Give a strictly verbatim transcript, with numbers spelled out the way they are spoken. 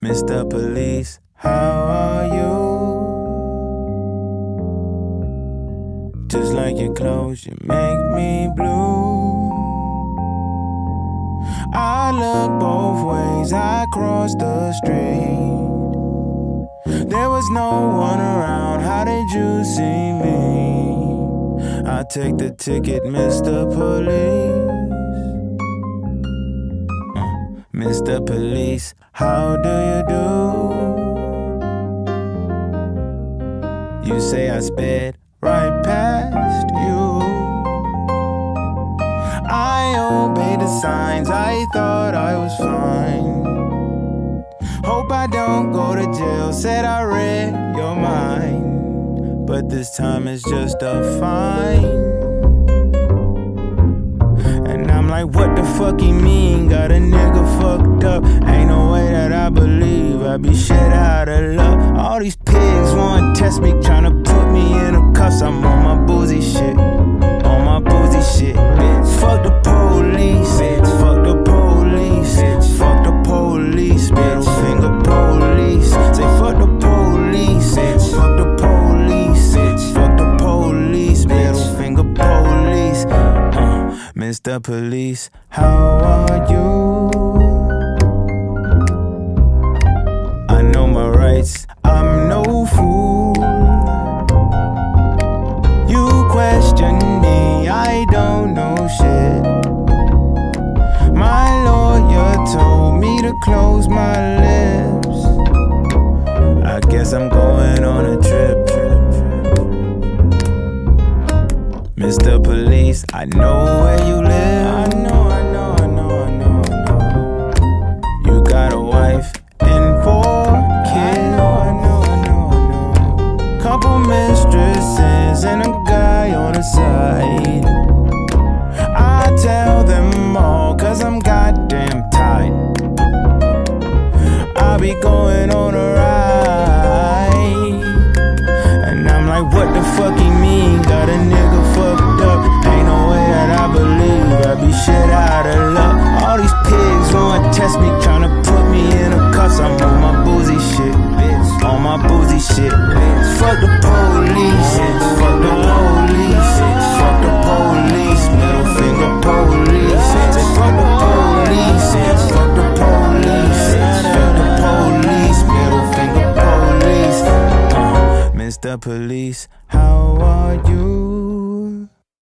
Mister Police, how are you? Just like your clothes, you make me blue. I look both ways, I cross the street. There was no one around, how did you see me? I take the ticket, Mister Police. Mister Police, how do you do? You say I sped right past you. I obeyed the signs, I thought I was fine. Hope I don't go to jail, said I read your mind. But this time it's just a fine. And I'm like, what the fuck he mean? Got a nigga fucked up. Ain't no way that I believe I be shit out of luck. All these pigs wanna test me, tryna put me in a cuffs. I'm on my boozy shit, on my boozy shit, bitch. Fuck the police, bitch. Fuck the police, bitch. Fuck the police, middle finger police. Say fuck the police, bitch. Fuck the police, bitch. Fuck the police, middle finger police. Mister Police, how are you? I know my rights, I'm no fool. You question me, I don't know shit. My lawyer told me to close my lips. I guess I'm going on a trip. Mister Police, I know where you live. I know, I know, I know, I know, I know. You got a wife and four kids. I know, I know, I know, I know. Couple mistresses and a guy on the side. I tell them all cause I'm goddamn tight. I be going on a ride. And I'm like, what the fuck he mean? Got a nigga fucked up. Ain't no way that I believe I be shit out of luck. All these pigs wanna test me, tryna put me in a cuffs. I'm on my boozy shit, bitch. On my boozy shit, bitch. Fuck the police, bitch. Fuck the police, bitch. Fuck the police, middle finger police. Say fuck the police, bitch. Fuck the police, bitch. Fuck the police, middle finger police. uh, Mister Police,